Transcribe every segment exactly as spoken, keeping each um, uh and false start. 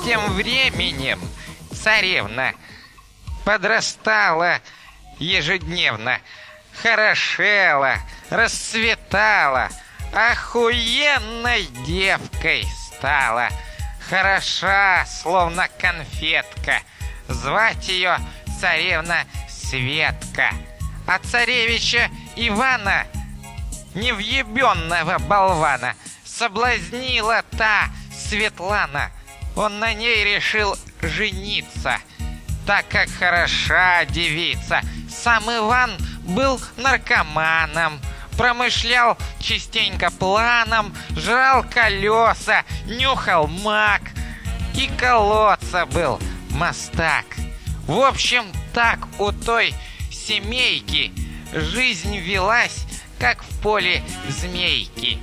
тем временем царевна подрастала ежедневно, хорошела, расцветала, охуенной девкой стала, хороша, словно конфетка. Звать ее царевна Светка. А царевича Ивана, невъебенного болвана, соблазнила та Светлана. Он на ней решил жениться, так как хороша девица. Сам Иван был наркоманом, промышлял частенько планом, жрал колеса, нюхал мак и колодца был мастак. В общем, так у той семейки жизнь велась, как в поле змейки.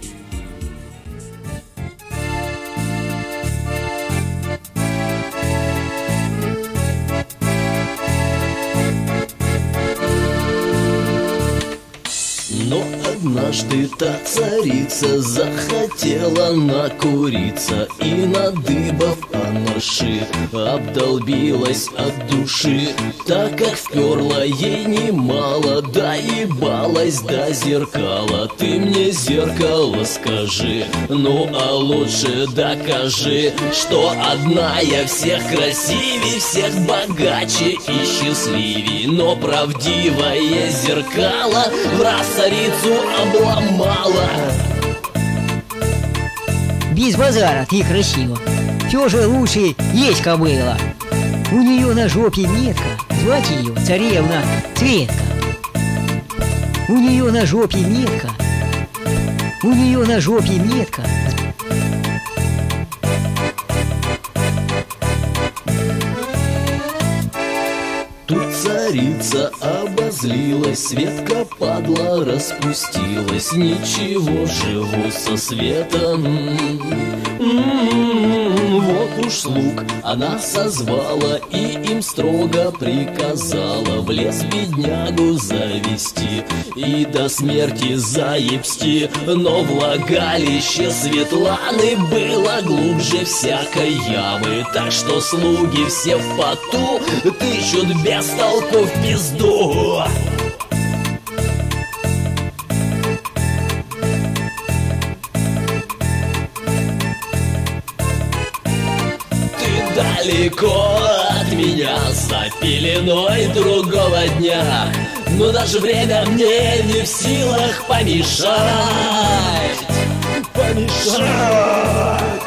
Но однажды та царица захотела накуриться, и, надыбав анаши, обдолбилась от души, так как вперла ей немало, доебалась до зеркала. Ты мне, зеркало, скажи, ну а лучше докажи, что одна я всех красивей, всех богаче и счастливей. Но правдивое зеркало враз царицу обломала. Без базара, ты красиво. Все же лучше есть кобыла. У нее на жопе метка, звать ее царевна Светка. У нее на жопе метка, у нее на жопе метка. Тут царица обозлилась, Светка падла распустилась. Ничего, живу со светом. М-м-м, вот уж слуг она созвала и им строго приказала в лес беднягу завести и до смерти заебсти. Но влагалище Светланы было глубже всякой ямы, так что слуги все в поту тычут без толку в пизду. Ты далеко от меня, за пеленой другого дня, но даже время мне не в силах помешать. Помешать.